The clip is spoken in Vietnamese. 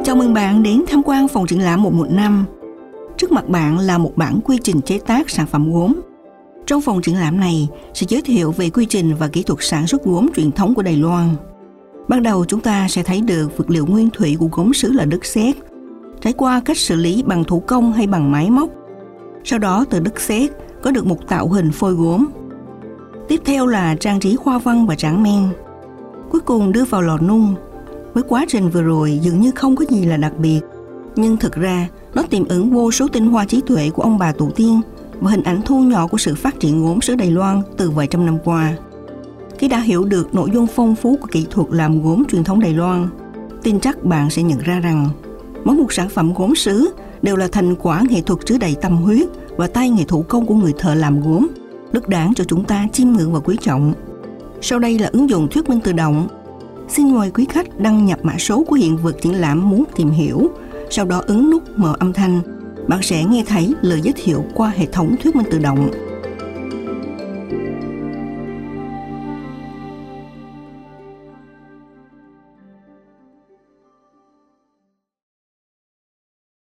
Chào mừng bạn đến tham quan phòng triển lãm 115. Trước mặt bạn là một bản quy trình chế tác sản phẩm gốm. Trong phòng triển lãm này sẽ giới thiệu về quy trình và kỹ thuật sản xuất gốm truyền thống của Đài Loan. Ban đầu chúng ta sẽ thấy được vật liệu nguyên thủy của gốm sứ là đất sét, trải qua cách xử lý bằng thủ công hay bằng máy móc. Sau đó từ đất sét có được một tạo hình phôi gốm. Tiếp theo là trang trí hoa văn và tráng men. Cuối cùng đưa vào lò nung. Với quá trình vừa rồi dường như không có gì là đặc biệt, nhưng thực ra nó tiềm ẩn vô số tinh hoa trí tuệ của ông bà tổ tiên và hình ảnh thu nhỏ của sự phát triển gốm sứ Đài Loan từ vài trăm năm qua. Khi đã hiểu được nội dung phong phú của kỹ thuật làm gốm truyền thống Đài Loan, tin chắc bạn sẽ nhận ra rằng mỗi một sản phẩm gốm sứ đều là thành quả nghệ thuật chứa đầy tâm huyết và tay nghề thủ công của người thợ làm gốm, rất đáng cho chúng ta chiêm ngưỡng và quý trọng. Sau đây là ứng dụng thuyết minh tự động. Xin mời quý khách đăng nhập mã số của hiện vật triển lãm muốn tìm hiểu, sau đó ấn nút mở âm thanh. Bạn sẽ nghe thấy lời giới thiệu qua hệ thống thuyết minh tự động.